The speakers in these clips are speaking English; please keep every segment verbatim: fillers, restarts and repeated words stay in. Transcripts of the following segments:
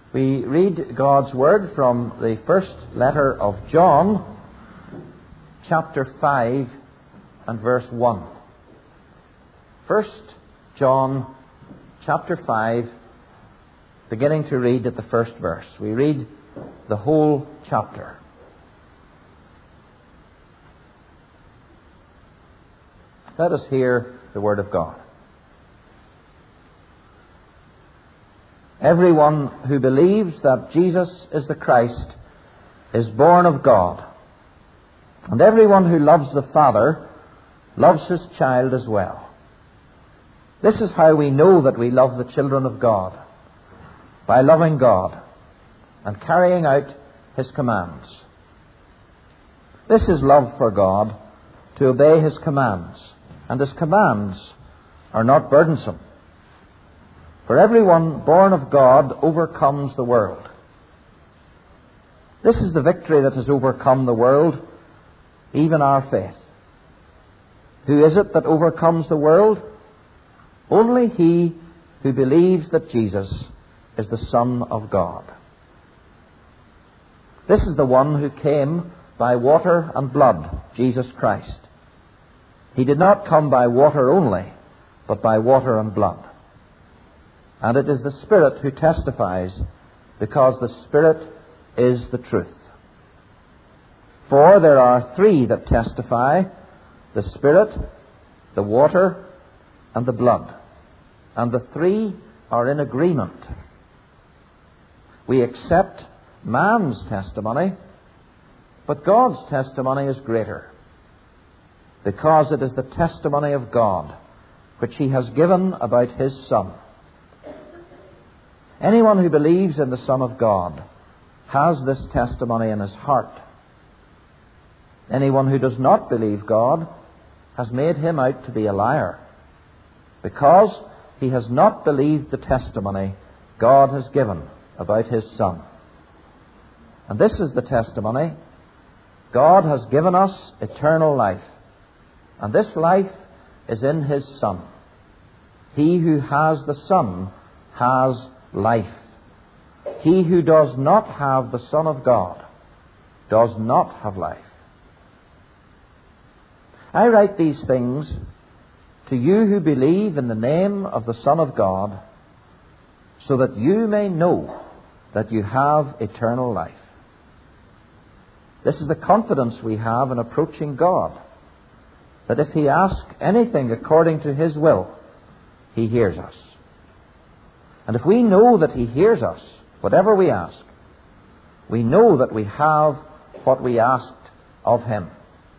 We read God's Word from the first letter of John, chapter five and verse one. First John, chapter five, beginning to read at the first verse. We read the whole chapter. Let us hear the Word of God. Everyone who believes that Jesus is the Christ is born of God. And everyone who loves the Father loves his child as well. This is how we know that we love the children of God, by loving God and carrying out His commands. This is love for God, to obey His commands, and His commands are not burdensome. For everyone born of God overcomes the world. This is the victory that has overcome the world, even our faith. Who is it that overcomes the world? Only he who believes that Jesus is the Son of God. This is the one who came by water and blood, Jesus Christ. He did not come by water only, but by water and blood. And it is the Spirit who testifies, because the Spirit is the truth. For there are three that testify, the Spirit, the water, and the blood. And the three are in agreement. We accept man's testimony, but God's testimony is greater, because it is the testimony of God, which He has given about His Son. Anyone who believes in the Son of God has this testimony in his heart. Anyone who does not believe God has made Him out to be a liar, because he has not believed the testimony God has given about His Son. And this is the testimony: God has given us eternal life, and this life is in His Son. He who has the Son has life. He who does not have the Son of God does not have life. I write these things to you who believe in the name of the Son of God, so that you may know that you have eternal life. This is the confidence we have in approaching God, that if we ask anything according to His will, He hears us. And if we know that He hears us, whatever we ask, we know that we have what we asked of Him.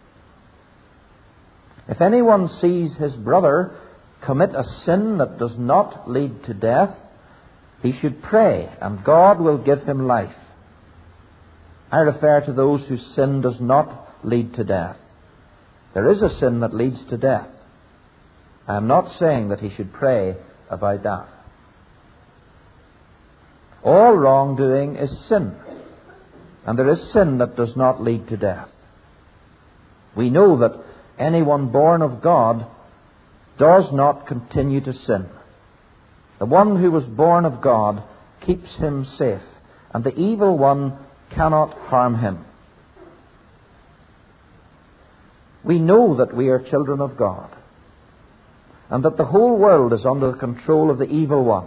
If anyone sees his brother commit a sin that does not lead to death, he should pray, and God will give him life. I refer to those whose sin does not lead to death. There is a sin that leads to death. I am not saying that he should pray about that. All wrongdoing is sin, and there is sin that does not lead to death. We know that anyone born of God does not continue to sin. The one who was born of God keeps him safe, and the evil one cannot harm him. We know that we are children of God, and that the whole world is under the control of the evil one.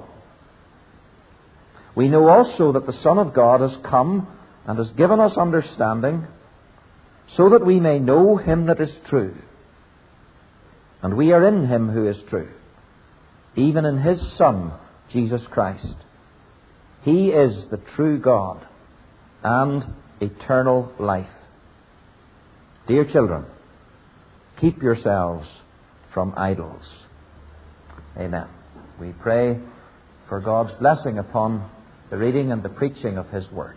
We know also that the Son of God has come and has given us understanding, so that we may know Him that is true. And we are in Him who is true, even in His Son, Jesus Christ. He is the true God and eternal life. Dear children, keep yourselves from idols. Amen. We pray for God's blessing upon the reading and the preaching of His Word.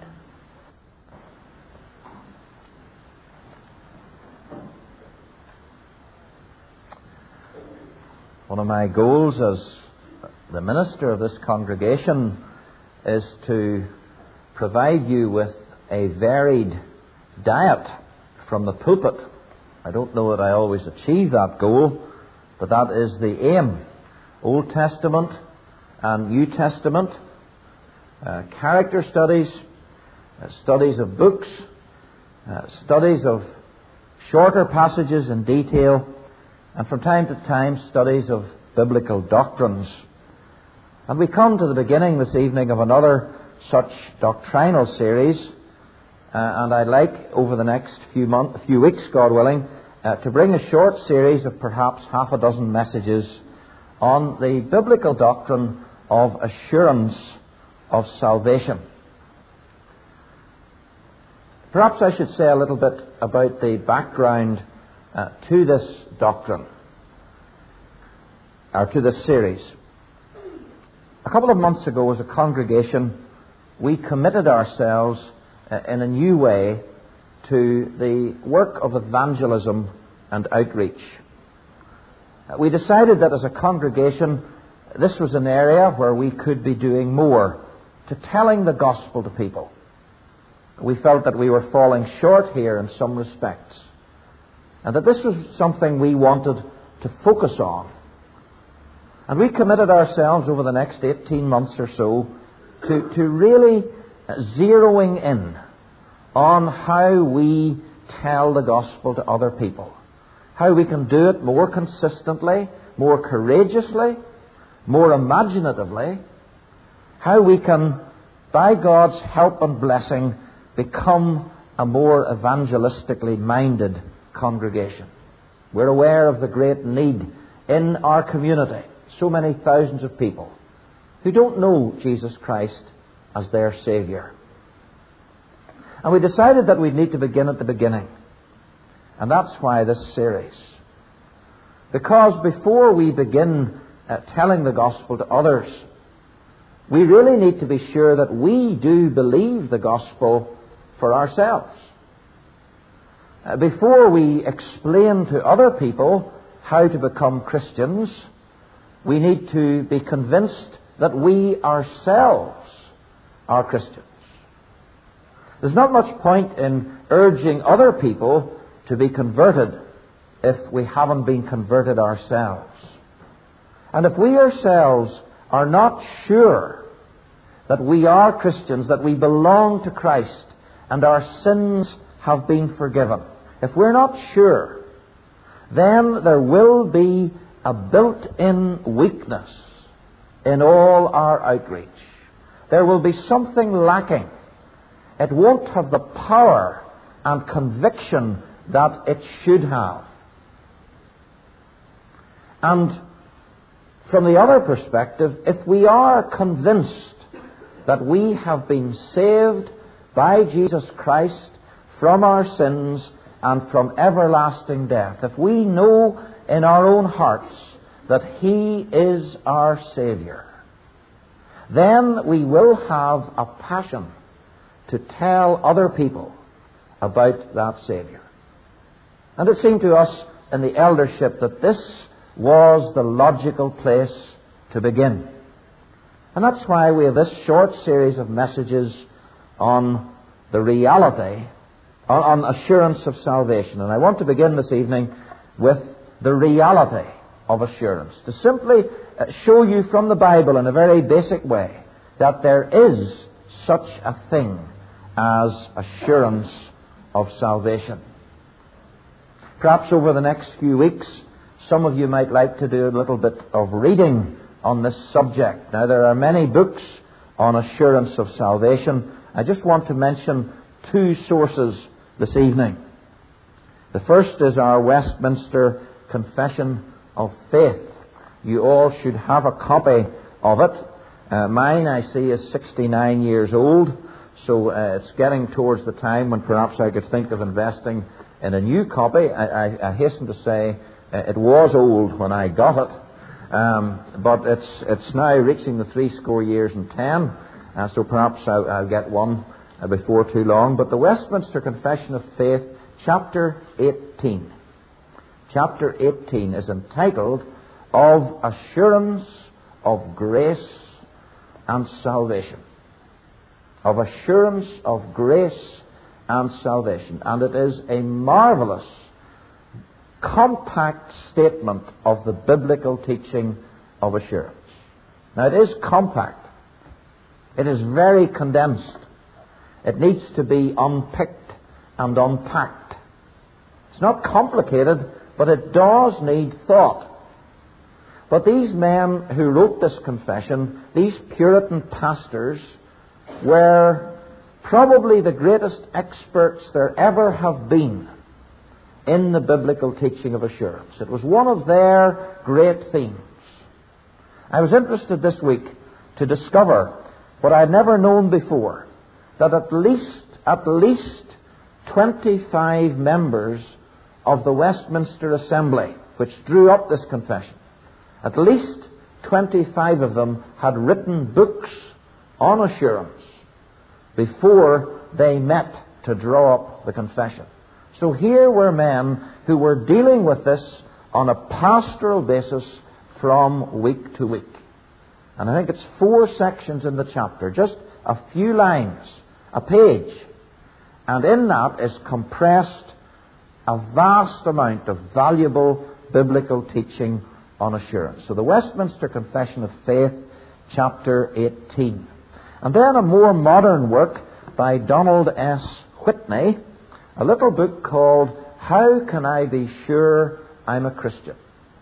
One of my goals as the minister of this congregation is to provide you with a varied diet from the pulpit. I don't know that I always achieve that goal, but that is the aim. Old Testament and New Testament, uh, character studies, uh, studies of books, uh, studies of shorter passages in detail, and from time to time studies of biblical doctrines. And we come to the beginning this evening of another such doctrinal series, uh, and I'd like over the next few months, few weeks, God willing, uh, to bring a short series of perhaps half a dozen messages on the biblical doctrine of assurance of salvation. Perhaps I should say a little bit about the background uh, to this doctrine, or to this series. A couple of months ago, as a congregation, we committed ourselves uh, in a new way to the work of evangelism and outreach. Uh, we decided that as a congregation, this was an area where we could be doing more to telling the gospel to people. We felt that we were falling short here in some respects, and that this was something we wanted to focus on. And we committed ourselves over the next eighteen months or so to, to really zeroing in on how we tell the gospel to other people. How we can do it more consistently, more courageously, more imaginatively. How we can, by God's help and blessing, become a more evangelistically minded congregation. We're aware of the great need in our community. So many thousands of people who don't know Jesus Christ as their Savior. And we decided that we'd need to begin at the beginning. And that's why this series. Because before we begin uh, telling the gospel to others, we really need to be sure that we do believe the gospel for ourselves. Uh, before we explain to other people how to become Christians, we need to be convinced that we ourselves are Christians. There's not much point in urging other people to be converted if we haven't been converted ourselves. And if we ourselves are not sure that we are Christians, that we belong to Christ, and our sins have been forgiven, if we're not sure, then there will be a built-in weakness in all our outreach. There will be something lacking. It won't have the power and conviction that it should have. And from the other perspective, if we are convinced that we have been saved by Jesus Christ from our sins and from everlasting death, if we know in our own hearts that He is our Savior, then we will have a passion to tell other people about that Savior. And it seemed to us in the eldership that this was the logical place to begin. And that's why we have this short series of messages on the reality, on, on assurance of salvation. And I want to begin this evening with the reality of assurance, to simply show you from the Bible in a very basic way that there is such a thing as assurance of salvation. Perhaps over the next few weeks, some of you might like to do a little bit of reading on this subject. Now, there are many books on assurance of salvation. I just want to mention two sources this evening. The first is our Westminster Confession of Faith. You all should have a copy of it. Uh, mine, I see, is sixty-nine years old, so uh, it's getting towards the time when perhaps I could think of investing in a new copy. I, I, I hasten to say uh, it was old when I got it, um, but it's it's now reaching the three score years and ten, uh, so perhaps I'll, I'll get one uh, before too long. But the Westminster Confession of Faith, chapter eighteen. Chapter eighteen is entitled Of Assurance of Grace and Salvation. Of Assurance of Grace and Salvation. And it is a marvelous, compact statement of the biblical teaching of assurance. Now, it is compact. It is very condensed. It needs to be unpicked and unpacked. It's not complicated, but it does need thought. But these men who wrote this confession, these Puritan pastors, were probably the greatest experts there ever have been in the biblical teaching of assurance. It was one of their great themes. I was interested this week to discover what I had never known before, that at least, at least twenty-five members of the Westminster Assembly, which drew up this confession, at least twenty-five of them had written books on assurance before they met to draw up the confession. So here were men who were dealing with this on a pastoral basis from week to week. And I think it's four sections in the chapter, just a few lines, a page. And in that is compressed a vast amount of valuable biblical teaching on assurance. So the Westminster Confession of Faith, chapter eighteen. And then a more modern work by Donald S. Whitney, a little book called How Can I Be Sure I'm a Christian?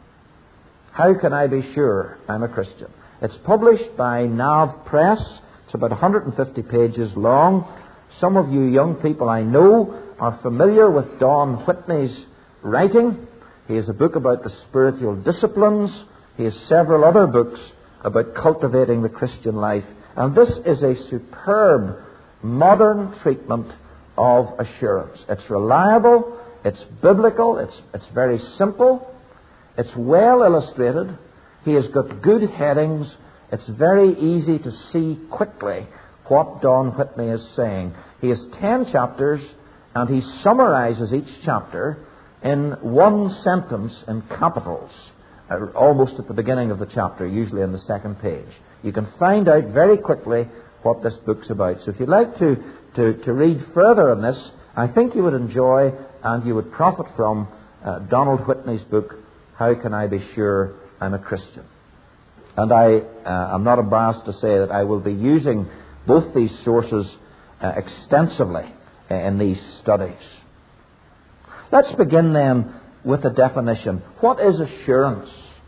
How Can I Be Sure I'm a Christian? It's published by Nav Press. It's about one hundred fifty pages long. Some of you young people I know are familiar with Don Whitney's writing. He has a book about the spiritual disciplines. He has several other books about cultivating the Christian life. And this is a superb modern treatment of assurance. It's reliable, it's biblical, it's, it's very simple, it's well illustrated. He has got good headings. It's very easy to see quickly what Don Whitney is saying. He has ten chapters, and he summarizes each chapter in one sentence in capitals, uh, almost at the beginning of the chapter, usually on the second page. You can find out very quickly what this book's about. So if you'd like to, to, to read further on this, I think you would enjoy and you would profit from uh, Donald Whitney's book, How Can I Be Sure I'm a Christian? And I uh, am not embarrassed to say that I will be using both these sources uh, extensively uh, in these studies. Let's begin then with a definition. What is assurance?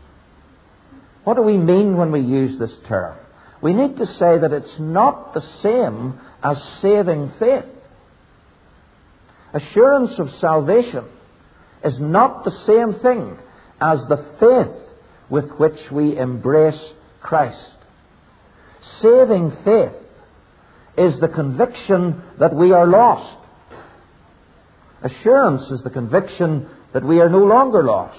What do we mean when we use this term? We need to say that it's not the same as saving faith. Assurance of salvation is not the same thing as the faith with which we embrace Christ. Saving faith is the conviction that we are lost. Assurance is the conviction that we are no longer lost.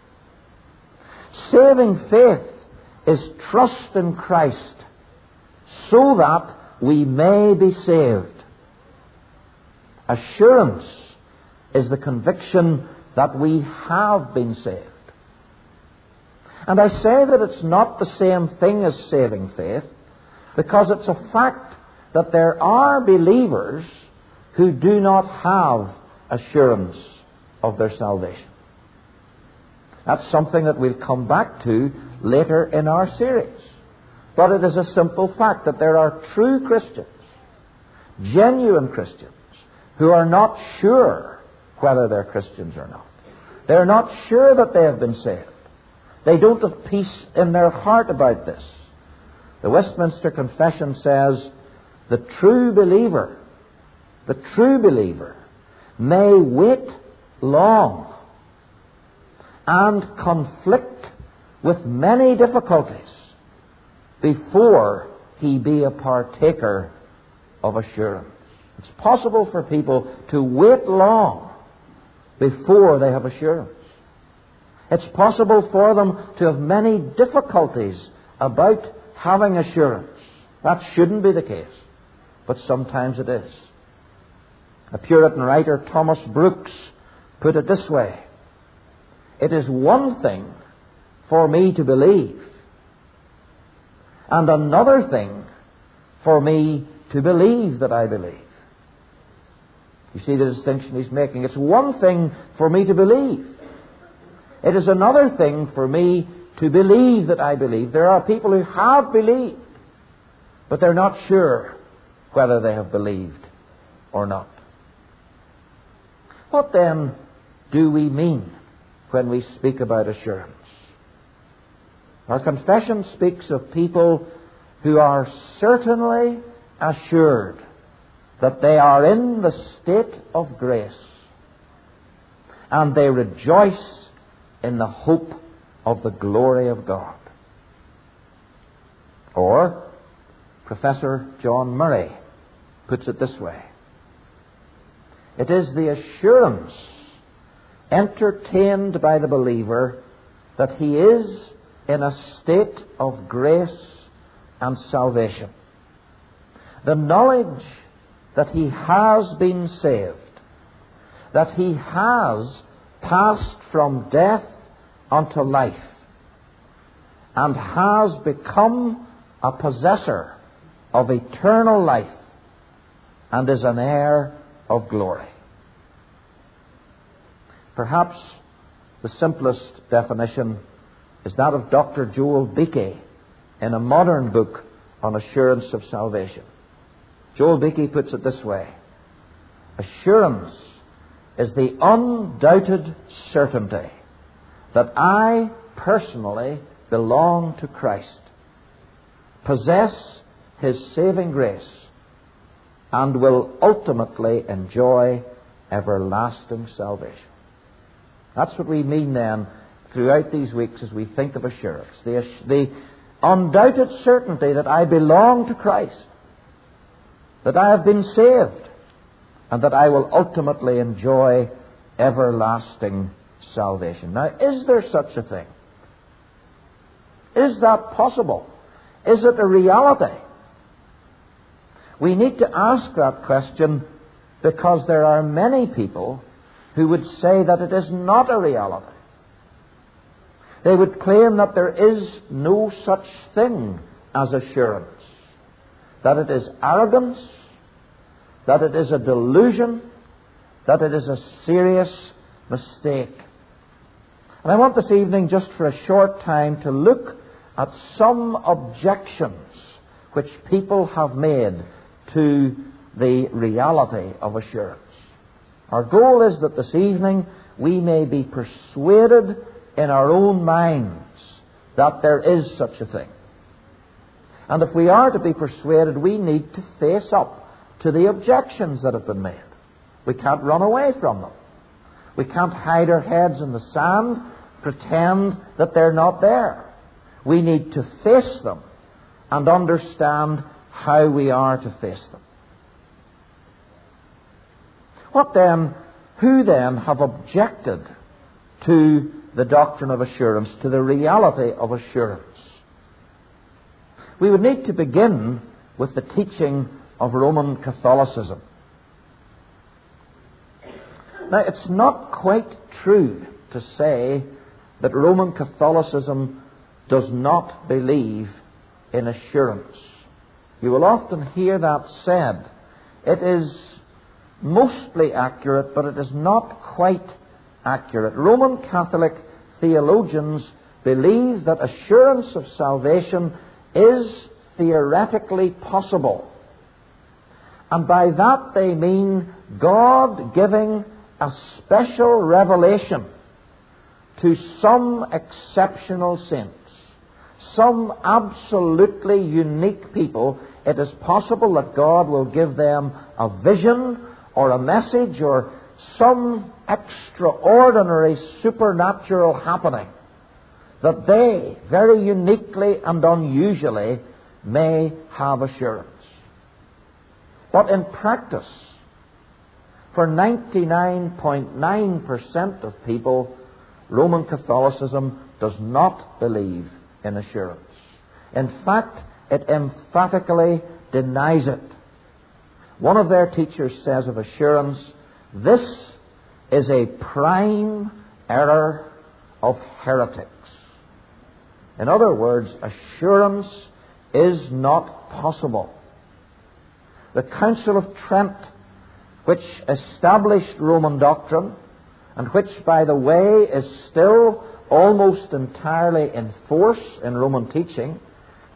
Saving faith is trust in Christ so that we may be saved. Assurance is the conviction that we have been saved. And I say that it's not the same thing as saving faith because it's a fact that there are believers who do not have assurance of their salvation. That's something that we'll come back to later in our series. But it is a simple fact that there are true Christians, genuine Christians, who are not sure whether they're Christians or not. They're not sure that they have been saved. They don't have peace in their heart about this. The Westminster Confession says, the true believer, the true believer may wait long and conflict with many difficulties before he be a partaker of assurance. It's possible for people to wait long before they have assurance. It's possible for them to have many difficulties about having assurance. That shouldn't be the case, but sometimes it is. A Puritan writer, Thomas Brooks, put it this way: it is one thing for me to believe, and another thing for me to believe that I believe. You see the distinction he's making? It's one thing for me to believe. It is another thing for me to believe that I believe. There are people who have believed, but they're not sure whether they have believed or not. What then do we mean when we speak about assurance? Our confession speaks of people who are certainly assured that they are in the state of grace, and they rejoice in the hope of the glory of God. Or, Professor John Murray puts it this way: it is the assurance entertained by the believer that he is in a state of grace and salvation. The knowledge that he has been saved, that he has passed from death unto life, and has become a possessor of eternal life, and is an heir of glory. Perhaps the simplest definition is that of Doctor Joel Beeke in a modern book on assurance of salvation. Joel Beeke puts it this way: assurance is the undoubted certainty that I personally belong to Christ, possess His saving grace, and will ultimately enjoy everlasting salvation. That's what we mean then throughout these weeks as we think of assurance. The, the undoubted certainty that I belong to Christ, that I have been saved, and that I will ultimately enjoy everlasting salvation. Now, is there such a thing? Is that possible? Is it a reality? We need to ask that question because there are many people who would say that it is not a reality. They would claim that there is no such thing as assurance, that it is arrogance, that it is a delusion, that it is a serious mistake. And I want this evening, just for a short time, to look at some objections which people have made to the reality of assurance. Our goal is that this evening we may be persuaded in our own minds that there is such a thing. And if we are to be persuaded, we need to face up to the objections that have been made. We can't run away from them. We can't hide our heads in the sand, pretend that they're not there. We need to face them and understand how we are to face them. What then, who then have objected to the doctrine of assurance, to the reality of assurance? We would need to begin with the teaching of Roman Catholicism. Now, it's not quite true to say that Roman Catholicism does not believe in assurance. You will often hear that said. It is mostly accurate, but it is not quite accurate. Roman Catholic theologians believe that assurance of salvation is theoretically possible. And by that they mean God giving a special revelation to some exceptional saints, some absolutely unique people. It is possible that God will give them a vision or a message or some extraordinary supernatural happening that they, very uniquely and unusually, may have assurance. But in practice, for ninety-nine point nine percent of people, Roman Catholicism does not believe in assurance. In fact, it emphatically denies it. One of their teachers says of assurance, this is a prime error of heretics. In other words, assurance is not possible. The Council of Trent, which established Roman doctrine, and which, by the way, is still almost entirely in force in Roman teaching, the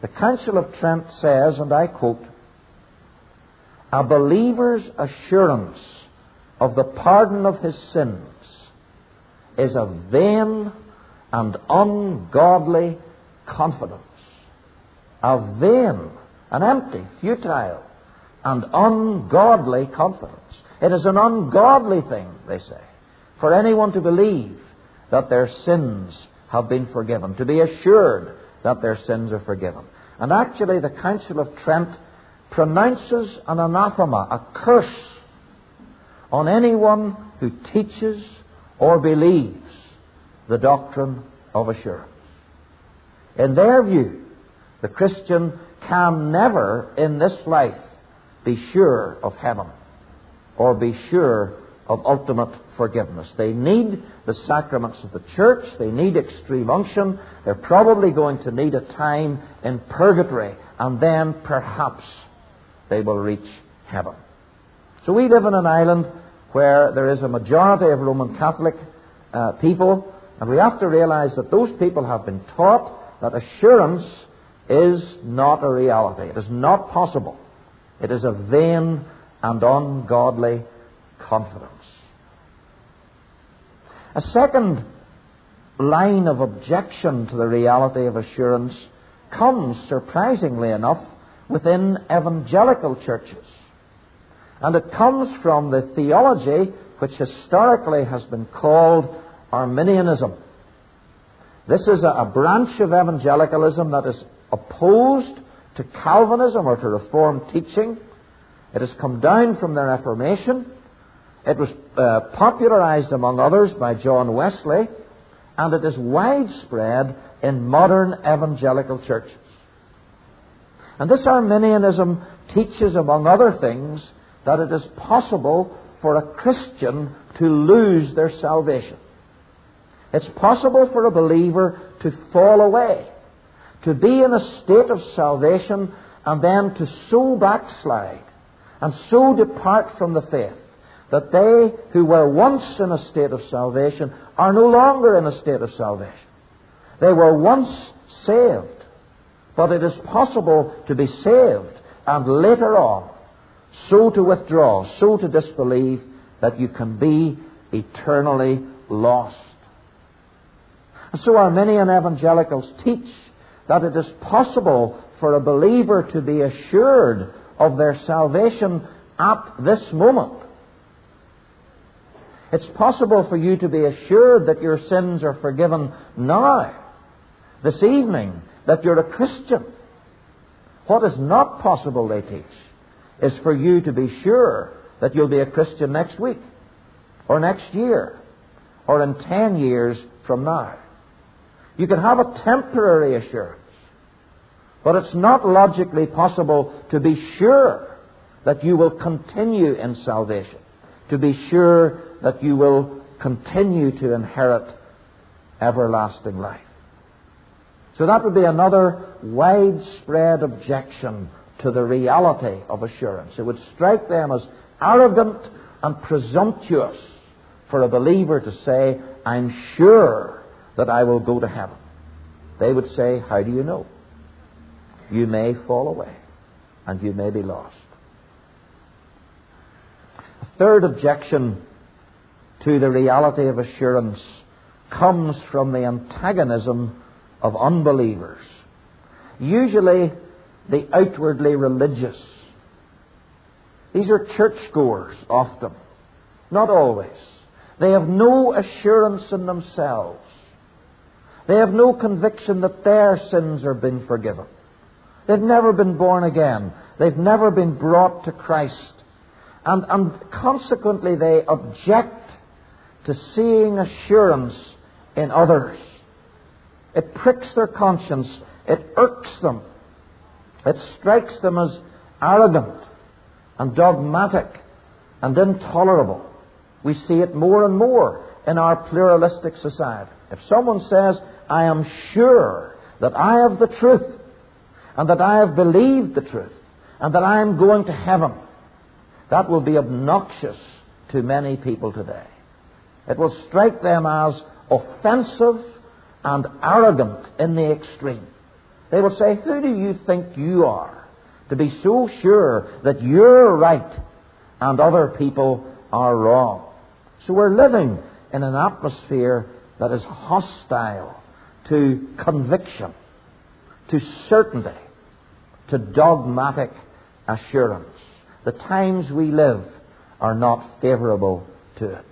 The Council of Trent says, and I quote, "A believer's assurance of the pardon of his sins is a vain and ungodly confidence." A vain, an empty, futile, and ungodly confidence. It is an ungodly thing, they say, for anyone to believe that their sins have been forgiven, to be assured that their sins are forgiven. And actually the Council of Trent pronounces an anathema, a curse, on anyone who teaches or believes the doctrine of assurance. In their view, the Christian can never in this life be sure of heaven or be sure of ultimate forgiveness. They need the sacraments of the church. They need extreme unction. They're probably going to need a time in purgatory, and then perhaps they will reach heaven. So we live in an island where there is a majority of Roman Catholic uh, people, and we have to realize that those people have been taught that assurance is not a reality. It is not possible. It is a vain and ungodly confidence. A second line of objection to the reality of assurance comes, surprisingly enough, within evangelical churches. And it comes from the theology which historically has been called Arminianism. This is a, a branch of evangelicalism that is opposed to Calvinism or to Reformed teaching. It has come down from the Reformation. It was uh, popularized, among others, by John Wesley, and it is widespread in modern evangelical churches. And this Arminianism teaches, among other things, that it is possible for a Christian to lose their salvation. It's possible for a believer to fall away, to be in a state of salvation and then to so backslide and so depart from the faith that they who were once in a state of salvation are no longer in a state of salvation. They were once saved, but it is possible to be saved and later on so to withdraw, so to disbelieve that you can be eternally lost. And so Arminian evangelicals teach that it is possible for a believer to be assured of their salvation at this moment. It's possible for you to be assured that your sins are forgiven now, this evening, that you're a Christian. What is not possible, they teach, is for you to be sure that you'll be a Christian next week, or next year, or in ten years from now. You can have a temporary assurance, but it's not logically possible to be sure that you will continue in salvation, to be sure that you will continue to inherit everlasting life. So that would be another widespread objection to the reality of assurance. It would strike them as arrogant and presumptuous for a believer to say, I'm sure that I will go to heaven. They would say, how do you know? You may fall away and you may be lost. A third objection to the reality of assurance comes from the antagonism of unbelievers, usually the outwardly religious. These are churchgoers often, not always. They have no assurance in themselves. They have no conviction that their sins are being forgiven. They've never been born again. They've never been brought to Christ. And, and consequently they object to seeing assurance in others. It pricks their conscience. It irks them. It strikes them as arrogant and dogmatic and intolerable. We see it more and more in our pluralistic society. If someone says, I am sure that I have the truth and that I have believed the truth and that I am going to heaven, that will be obnoxious to many people today. It will strike them as offensive and arrogant in the extreme. They will say, who do you think you are to be so sure that you're right and other people are wrong? So we're living in an atmosphere that is hostile to conviction, to certainty, to dogmatic assurance. The times we live are not favorable to it.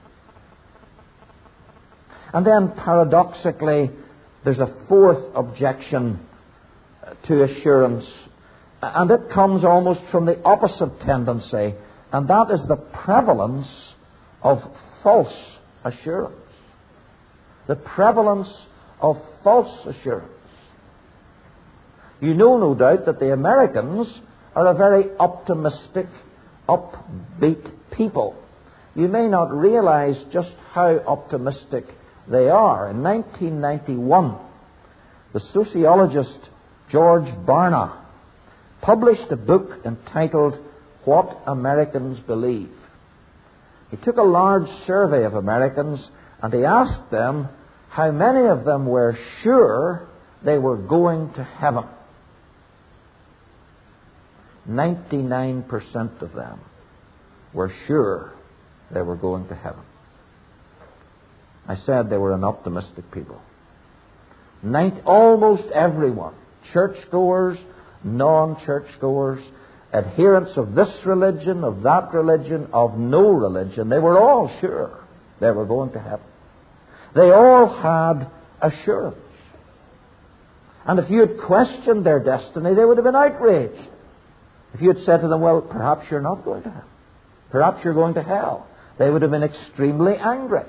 And then paradoxically, there's a fourth objection to assurance, and it comes almost from the opposite tendency, and that is the prevalence of false assurance. The prevalence of false assurance. You know, no doubt, that the Americans are a very optimistic, upbeat people. You may not realize just how optimistic they are. In nineteen ninety-one, the sociologist George Barna published a book entitled What Americans Believe. He took a large survey of Americans and he asked them how many of them were sure they were going to heaven. ninety-nine percent of them were sure they were going to heaven. I said they were an optimistic people. Ninth, almost everyone, churchgoers, non-churchgoers, adherents of this religion, of that religion, of no religion, they were all sure they were going to heaven. They all had assurance. And if you had questioned their destiny, they would have been outraged. If you had said to them, well, perhaps you're not going to heaven. Perhaps you're going to hell. They would have been extremely angry.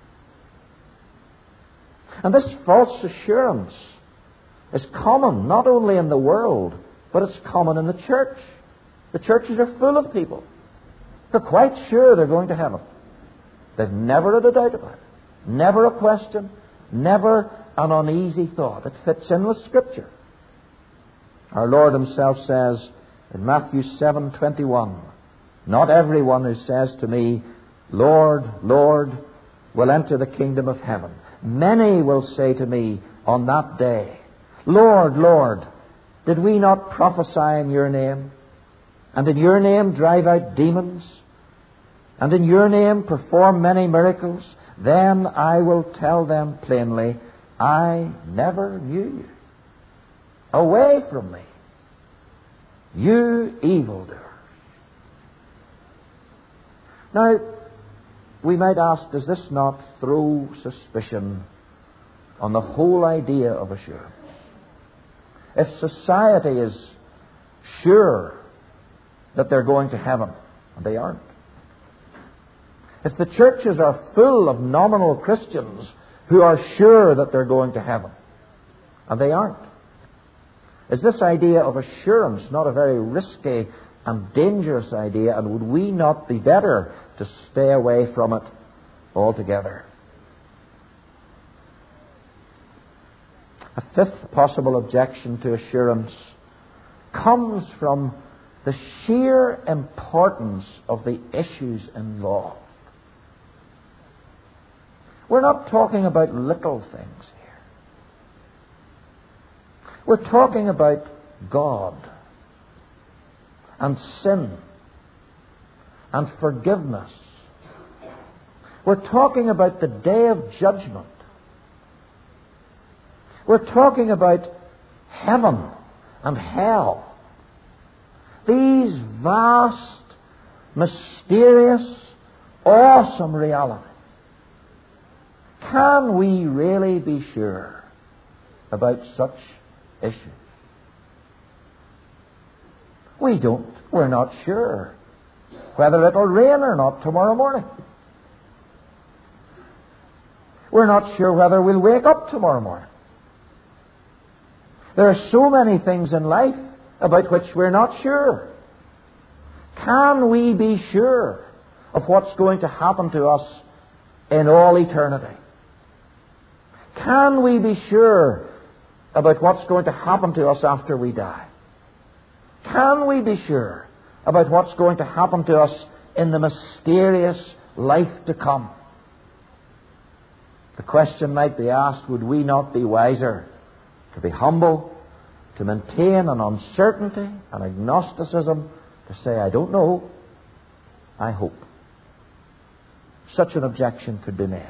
And this false assurance is common not only in the world, but it's common in the church. The churches are full of people. They're quite sure they're going to heaven. They've never had a doubt about it. Never a question. Never an uneasy thought. It fits in with Scripture. Our Lord Himself says in Matthew seven twenty-one, not everyone who says to me, Lord, Lord, will enter the kingdom of heaven. Many will say to me on that day, Lord, Lord, did we not prophesy in your name? And in your name drive out demons? And in your name perform many miracles? Then I will tell them plainly, I never knew you. Away from me, you evildoers. Now, we might ask, does this not throw suspicion on the whole idea of assurance? If society is sure that they're going to heaven, and they aren't. If the churches are full of nominal Christians who are sure that they're going to heaven, and they aren't, is this idea of assurance not a very risky and dangerous idea, and would we not be better to stay away from it altogether? A fifth possible objection to assurance comes from the sheer importance of the issues involved. We're not talking about little things here. We're talking about God and sin and forgiveness. We're talking about the day of judgment. We're talking about heaven and hell. These vast, mysterious, awesome realities. Can we really be sure about such issues? We don't. We're not sure whether it'll rain or not tomorrow morning. We're not sure whether we'll wake up tomorrow morning. There are so many things in life about which we're not sure. Can we be sure of what's going to happen to us in all eternity? Can we be sure about what's going to happen to us after we die? Can we be sure about what's going to happen to us in the mysterious life to come? The question might be asked, would we not be wiser to be humble to maintain an uncertainty, an agnosticism, to say, I don't know, I hope. Such an objection could be made.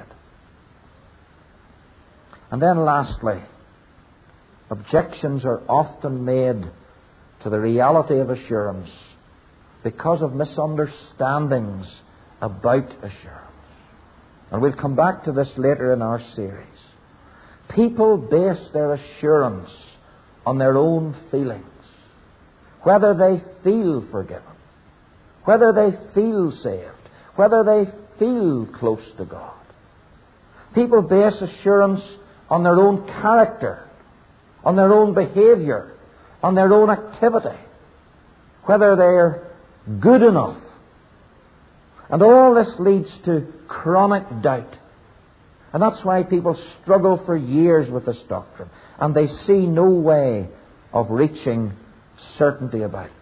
And then lastly, objections are often made to the reality of assurance because of misunderstandings about assurance. And we'll come back to this later in our series. People base their assurance on their own feelings, whether they feel forgiven, whether they feel saved, whether they feel close to God. People base assurance on their own character, on their own behavior, on their own activity, whether they're good enough. And all this leads to chronic doubt. And that's why people struggle for years with this doctrine, and they see no way of reaching certainty about it.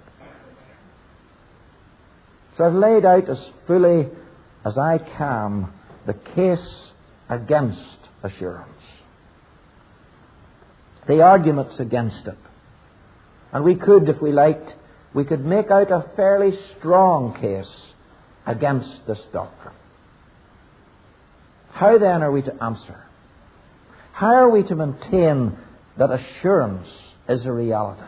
So I've laid out as fully as I can the case against assurance, the arguments against it. And we could, if we liked, we could make out a fairly strong case against this doctrine. How then are we to answer? How are we to maintain that assurance is a reality?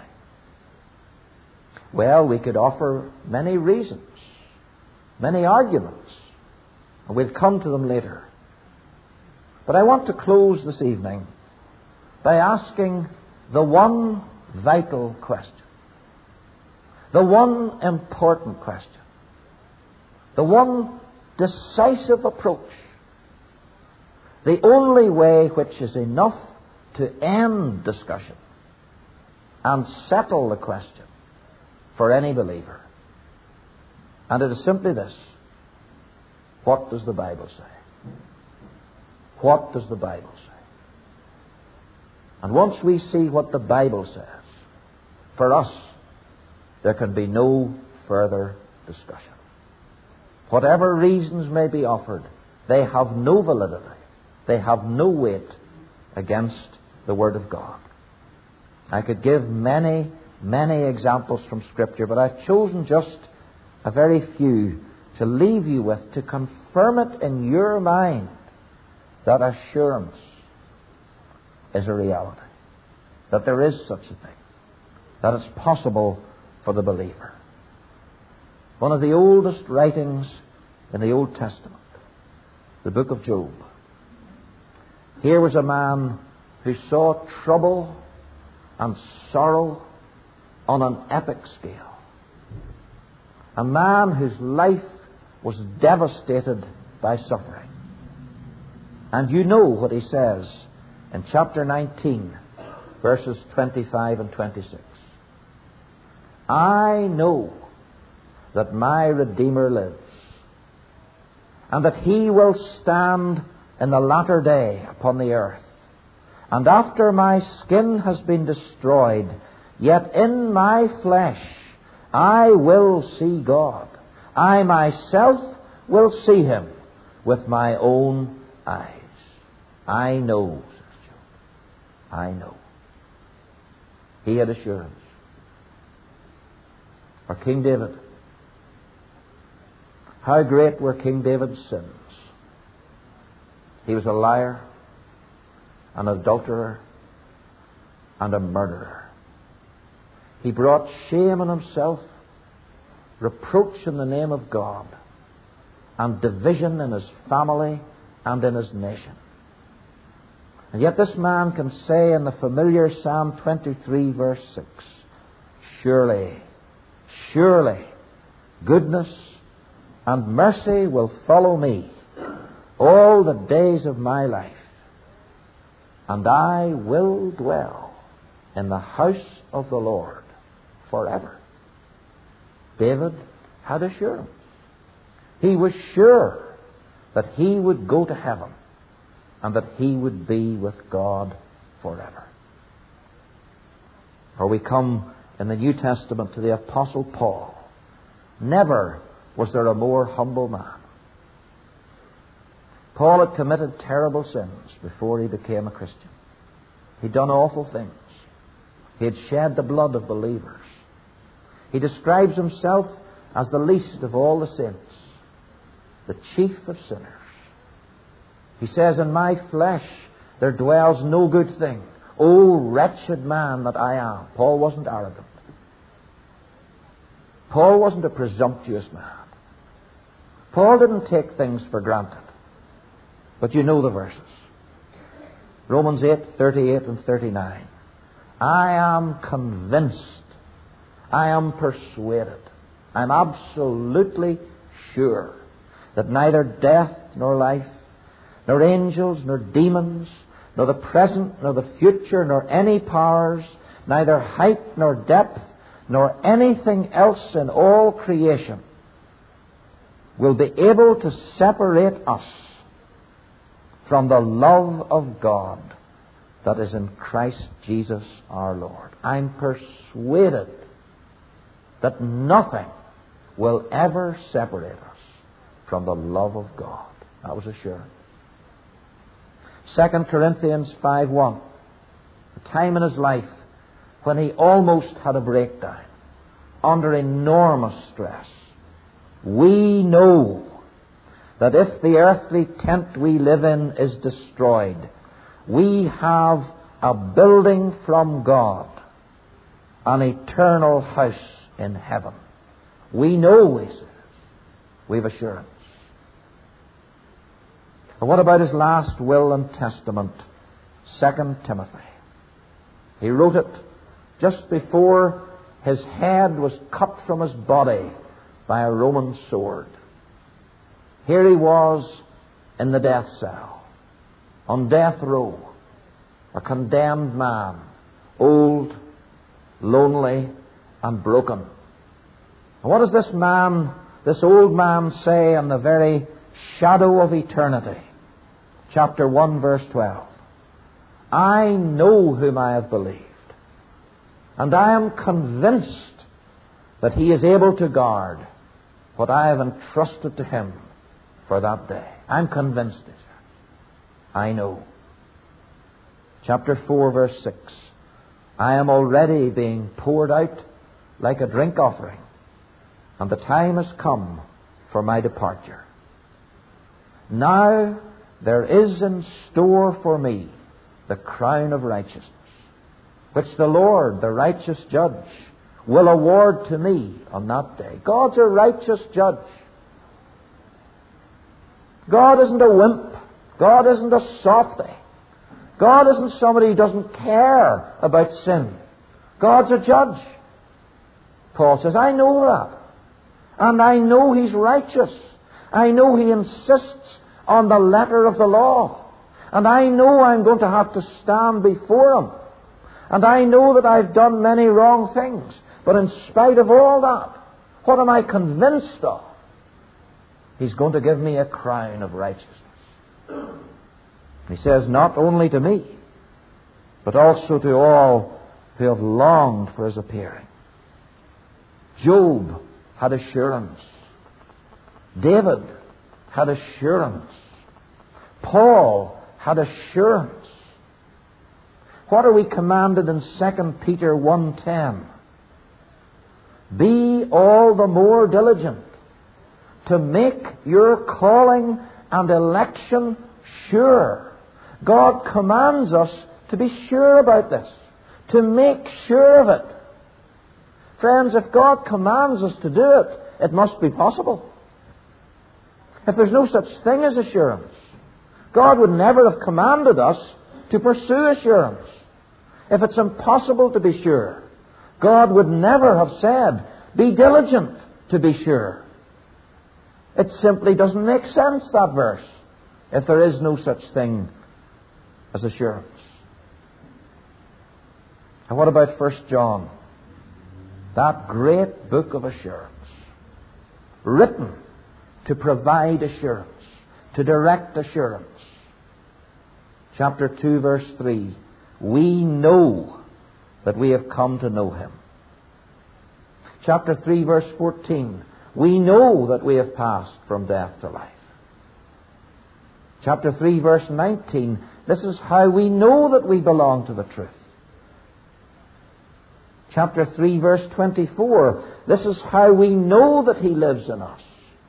Well, we could offer many reasons, many arguments, and we'll come to them later. But I want to close this evening by asking the one vital question, the one important question, the one decisive approach, the only way which is enough to end discussion and settle the question for any believer. And it is simply this: what does the Bible say? What does the Bible say? And once we see what the Bible says, for us, there can be no further discussion. Whatever reasons may be offered, they have no validity. They have no weight against the Word of God. I could give many, many examples from Scripture, but I've chosen just a very few to leave you with, to confirm it in your mind that assurance is a reality, that there is such a thing, that it's possible for the believer. One of the oldest writings in the Old Testament, the book of Job. Here was a man who saw trouble and sorrow on an epic scale. A man whose life was devastated by suffering. And you know what he says in chapter nineteen, verses twenty-five and twenty-six. I know that my Redeemer lives, and that he will stand in the latter day upon the earth. And after my skin has been destroyed, yet in my flesh I will see God. I myself will see him with my own eyes. I know, says Job. I know. He had assurance. Or King David. How great were King David's sins. He was a liar, an adulterer, and a murderer. He brought shame on himself, reproach in the name of God, and division in his family and in his nation. And yet this man can say in the familiar Psalm twenty-three, verse six, Surely, surely, goodness and mercy will follow me all the days of my life, and I will dwell in the house of the Lord forever. David had assurance. He was sure that he would go to heaven and that he would be with God forever. Or we come in the New Testament to the Apostle Paul. Never was there a more humble man. Paul had committed terrible sins before he became a Christian. He'd done awful things. He had shed the blood of believers. He describes himself as the least of all the saints, the chief of sinners. He says, in my flesh there dwells no good thing. O wretched man that I am. Paul wasn't arrogant. Paul wasn't a presumptuous man. Paul didn't take things for granted. But you know the verses. Romans eight, thirty-eight and thirty-nine. I am convinced, I am persuaded, I'm absolutely sure that neither death nor life, nor angels nor demons, nor the present nor the future, nor any powers, neither height nor depth, nor anything else in all creation will be able to separate us from the love of God that is in Christ Jesus our Lord. I'm persuaded that nothing will ever separate us from the love of God. That was assurance. Second Corinthians five one. A time in his life when he almost had a breakdown under enormous stress. We know that if the earthly tent we live in is destroyed, we have a building from God, an eternal house in heaven. We know, he says. We have assurance. And what about his last will and testament, Second Timothy? He wrote it just before his head was cut from his body by a Roman sword. Here he was in the death cell, on death row, a condemned man, old, lonely, and broken. And what does this man, this old man, say in the very shadow of eternity? Chapter one, verse twelve. I know whom I have believed, and I am convinced that he is able to guard what I have entrusted to him for that day. I'm convinced, he says. I know. Chapter four, verse six. I am already being poured out like a drink offering, and the time has come for my departure. Now there is in store for me the crown of righteousness, which the Lord, the righteous judge, will award to me on that day. God's a righteous judge. God isn't a wimp. God isn't a softy. God isn't somebody who doesn't care about sin. God's a judge. Paul says, I know that. And I know he's righteous. I know he insists on the letter of the law. And I know I'm going to have to stand before him. And I know that I've done many wrong things. But in spite of all that, what am I convinced of? He's going to give me a crown of righteousness. He says, not only to me, but also to all who have longed for his appearing. Job had assurance. David had assurance. Paul had assurance. What are we commanded in Second Peter one ten? Be all the more diligent to make your calling and election sure. God commands us to be sure about this, to make sure of it. Friends, if God commands us to do it, it must be possible. If there's no such thing as assurance, God would never have commanded us to pursue assurance. If it's impossible to be sure, God would never have said, be diligent to be sure. It simply doesn't make sense, that verse, if there is no such thing as assurance. And what about First John? That great book of assurance, written to provide assurance, to direct assurance. Chapter two, verse three. We know that we have come to know him. Chapter three, verse fourteen. We know that we have passed from death to life. Chapter three, verse nineteen. This is how we know that we belong to the truth. Chapter three, verse twenty-four. This is how we know that He lives in us.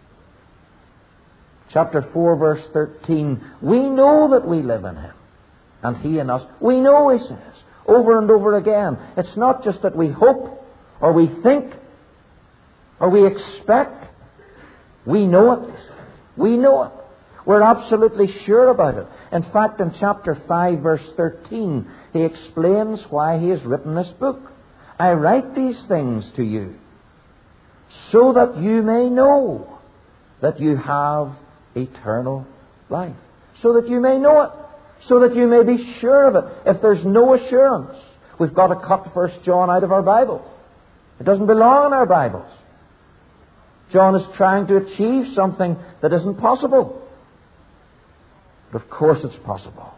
Chapter four, verse thirteen. We know that we live in Him, and He in us. We know, he says, over and over again. It's not just that we hope, or we think, or we expect. We know it. We know it. We're absolutely sure about it. In fact, in chapter five, verse thirteen, he explains why he has written this book. I write these things to you so that you may know that you have eternal life. So that you may know it. So that you may be sure of it. If there's no assurance, we've got to cut First John out of our Bible. It doesn't belong in our Bibles. John is trying to achieve something that isn't possible. But of course it's possible.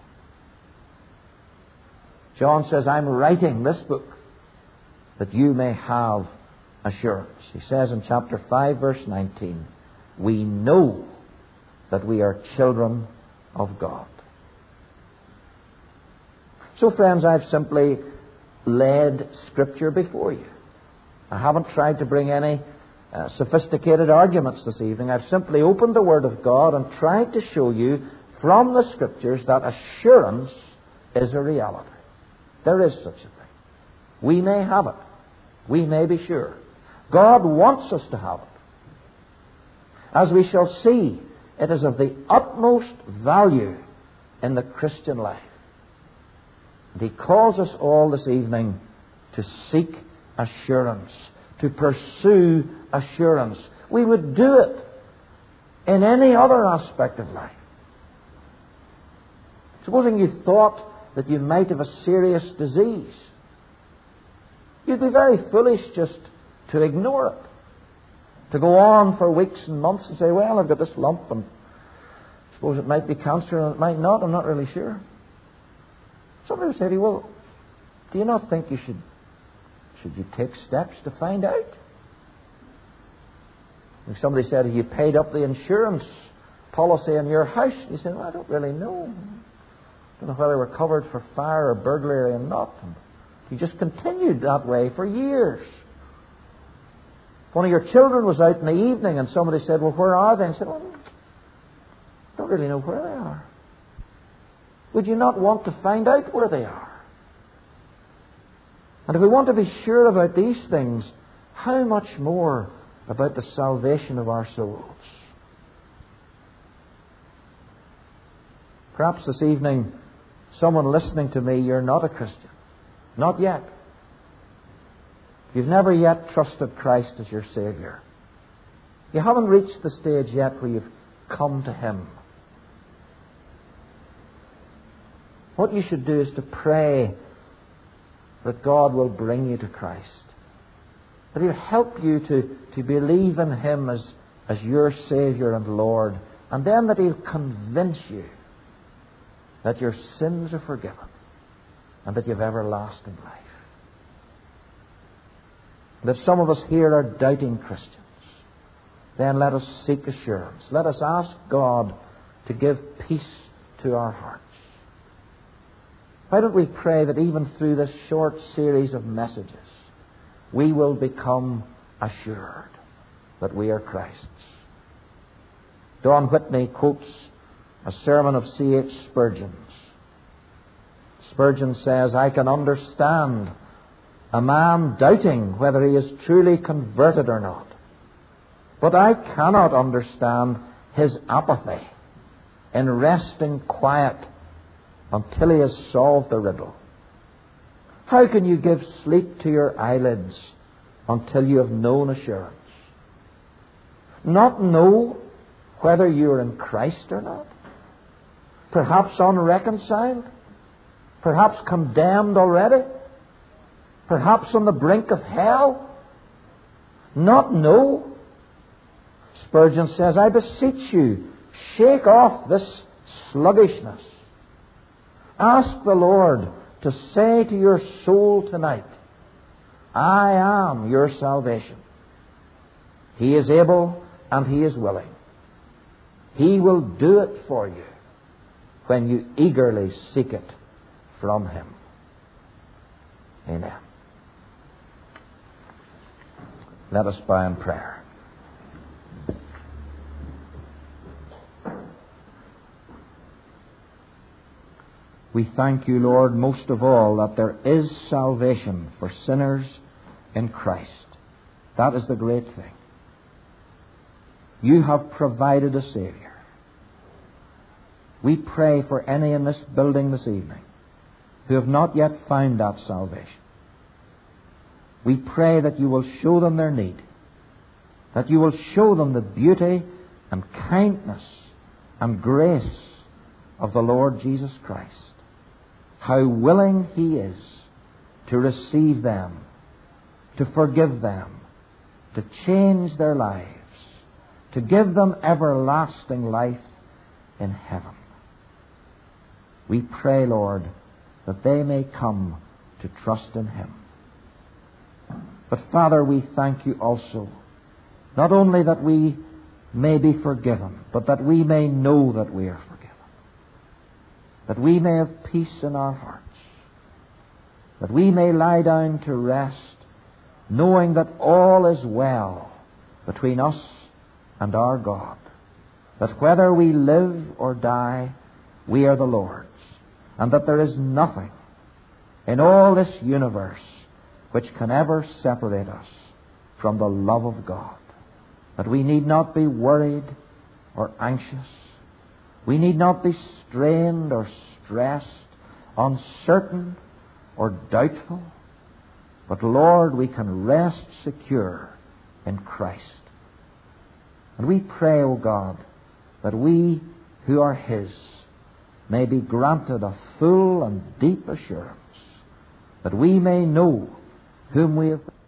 John says, I'm writing this book that you may have assurance. He says in chapter five, verse nineteen, we know that we are children of God. So friends, I've simply laid Scripture before you. I haven't tried to bring any uh, sophisticated arguments this evening. I've simply opened the Word of God and tried to show you from the Scriptures that assurance is a reality. There is such a thing. We may have it. We may be sure. God wants us to have it. As we shall see, it is of the utmost value in the Christian life. And He calls us all this evening to seek assurance, to pursue assurance. We would do it in any other aspect of life. Supposing you thought that you might have a serious disease, you'd be very foolish just to ignore it. To go on for weeks and months and say, well, I've got this lump and I suppose it might be cancer and it might not, I'm not really sure. Somebody would say to you, well, do you not think you should should you take steps to find out? If somebody said, have you paid up the insurance policy on your house? You say, well, I don't really know. I don't know whether we're covered for fire or burglary or not. And you just continued that way for years. If one of your children was out in the evening and somebody said, well, where are they? And said, well, I don't really know where they are. Would you not want to find out where they are? And if we want to be sure about these things, how much more about the salvation of our souls? Perhaps this evening, someone listening to me, you're not a Christian. Not yet. You've never yet trusted Christ as your Savior. You haven't reached the stage yet where you've come to Him. What you should do is to pray that God will bring you to Christ. That He'll help you to, to believe in Him as, as your Savior and Lord. And then that He'll convince you that your sins are forgiven and that you have everlasting life. And if some of us here are doubting Christians, then let us seek assurance. Let us ask God to give peace to our hearts. Why don't we pray that even through this short series of messages, we will become assured that we are Christ's. Don Whitney quotes a sermon of C H Spurgeon's. Spurgeon says, I can understand a man doubting whether he is truly converted or not, but I cannot understand his apathy in resting quiet until he has solved the riddle. How can you give sleep to your eyelids until you have known assurance? Not know whether you are in Christ or not? Perhaps unreconciled? Perhaps condemned already? Perhaps on the brink of hell? Not know? Spurgeon says, I beseech you, shake off this sluggishness. Ask the Lord to say to your soul tonight, I am your salvation. He is able and He is willing. He will do it for you when you eagerly seek it from Him. Amen. Let us bow in prayer. We thank you, Lord, most of all, that there is salvation for sinners in Christ. That is the great thing. You have provided a Savior. We pray for any in this building this evening who have not yet found that salvation. We pray that you will show them their need, that you will show them the beauty and kindness and grace of the Lord Jesus Christ. How willing He is to receive them, to forgive them, to change their lives, to give them everlasting life in heaven. We pray, Lord, that they may come to trust in Him. But Father, we thank you also, not only that we may be forgiven, but that we may know that we are forgiven. That we may have peace in our hearts. That we may lie down to rest, knowing that all is well between us and our God. That whether we live or die, we are the Lord's. And that there is nothing in all this universe which can ever separate us from the love of God. That we need not be worried or anxious. We need not be strained or stressed, uncertain or doubtful. But Lord, we can rest secure in Christ. And we pray, O God, that we who are His may be granted a full and deep assurance that we may know whom we have